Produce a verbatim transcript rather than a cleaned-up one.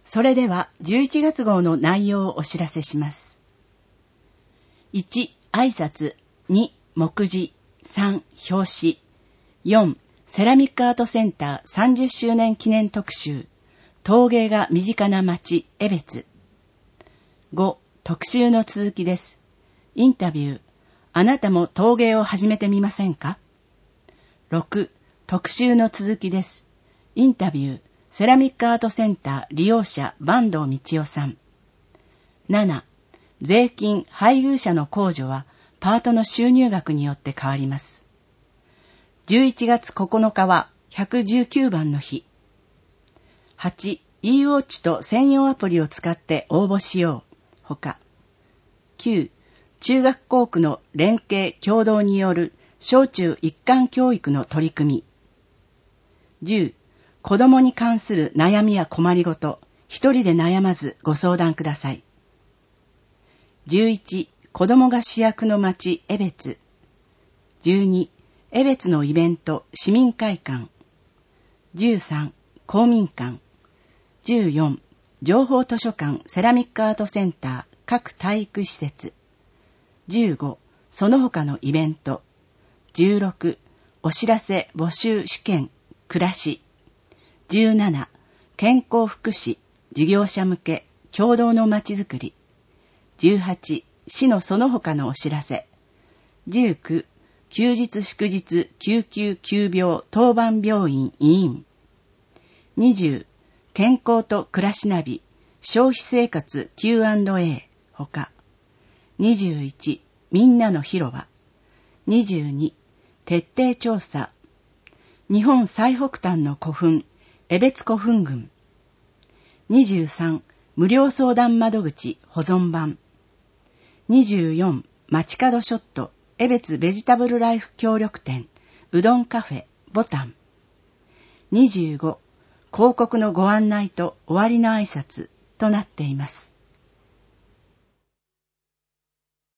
それではじゅういちがつ号の内容をお知らせします。いち、挨拶。に、目次。さん、表紙。よん、セラミックアートセンターさんじゅっしゅうねん記念特集。陶芸が身近な町、江別。ご、特集の続きです。インタビュー。あなたも陶芸を始めてみませんか？ろく、特集の続きです。インタビュー。セラミックアートセンター利用者坂東道夫さん。なな、税金配偶者の控除はパートの収入額によって変わります。じゅういちがつここのかはひゃくじゅうきゅうばんの日。はち、e ウォッチと専用アプリを使って応募しよう。ほか。きゅう、中学校区の連携協同による小中一貫教育の取り組み。じゅう、子供に関する悩みや困りごと、一人で悩まずご相談ください。じゅういち、子供が主役の町、江別。じゅうに、江別のイベント、市民会館。じゅうさん、公民館。じゅうよん、情報図書館、セラミックアートセンター、各体育施設。じゅうご、その他のイベント。じゅうろく、お知らせ、募集、試験、暮らし。じゅうなな、健康福祉、事業者向け、共同のまちづくり。じゅうはち、市のその他のお知らせ。じゅうきゅう、休日祝日、救急急病、当番病院委員。にじゅう、健康と暮らしナビ、消費生活 キューアンドエー ほか。にじゅういち、みんなの広場。にじゅうに、徹底調査。日本最北端の古墳、江別古墳群。にじゅうさん、無料相談窓口保存版。にじゅうよん、街角ショット、江別ベジタブルライフ協力店、うどんカフェ、ボタン。にじゅうご、広告のご案内と終わりの挨拶となっています。